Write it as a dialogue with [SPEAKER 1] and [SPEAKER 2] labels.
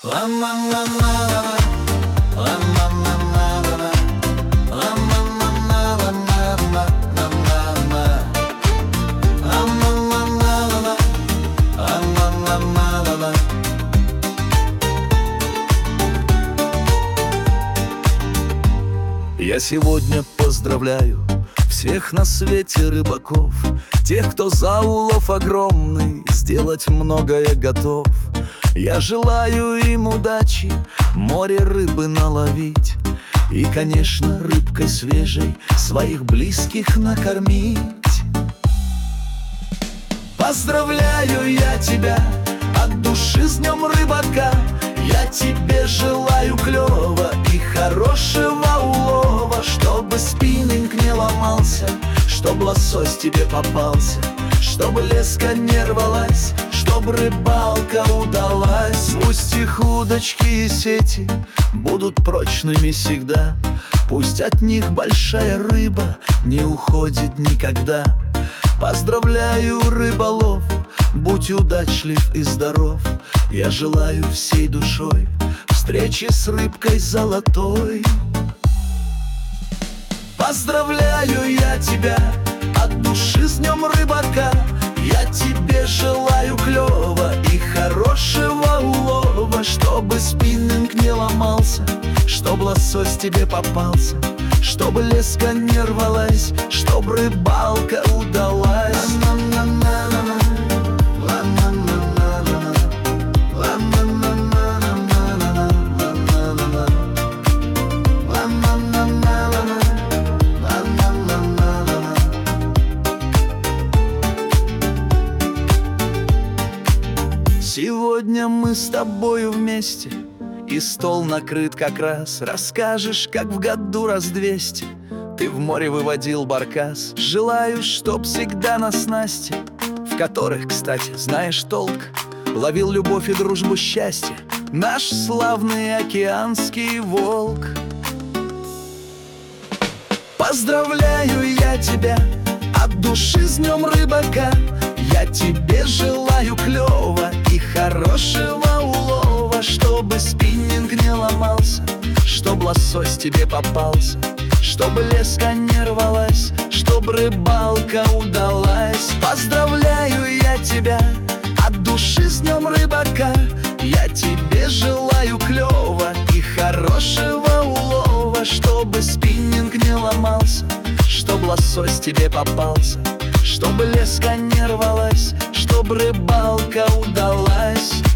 [SPEAKER 1] Я сегодня поздравляю всех на свете рыбаков, тех, кто за улов огромный сделать многое готов. Я желаю им удачи, море рыбы наловить и, конечно, рыбкой свежей своих близких накормить. Поздравляю я тебя от души с днем рыбака. Я тебе желаю клёва и хорошего улова, чтобы спиннинг не ломался, чтобы лосось тебе попался, чтобы леска не рвалась, чтобы рыбалка удалась. Пусть их удочки и сети будут прочными всегда, пусть от них большая рыба не уходит никогда. Поздравляю, рыболов, будь удачлив и здоров. Я желаю всей душой встречи с рыбкой золотой. Поздравляю я тебя от души с днем рыбака. Я тебе желаю клёва и хорошего улова, чтобы спиннинг не ломался, чтобы лосось тебе попался, чтобы леска не рвалась, чтобы рыбалка удалась. Сегодня мы с тобою вместе, и стол накрыт как раз. Расскажешь, как в году раз 200 ты в море выводил баркас. Желаю, чтоб всегда на снасти, в которых, кстати, знаешь толк, ловил любовь и дружбу, счастье наш славный океанский волк. Поздравляю я тебя от души с днем рыбака. Я тебе желаю клёва и хорошего улова, чтобы спиннинг не ломался, чтобы лосось тебе попался, чтобы леска не рвалась, чтобы рыбалка удалась. Поздравляю я тебя от души с днем рыбака. Я тебе желаю клёва и хорошего улова, чтобы спиннинг не ломался, чтобы лосось тебе попался, чтобы леска не рвалась, чтобы рыбалка удалась.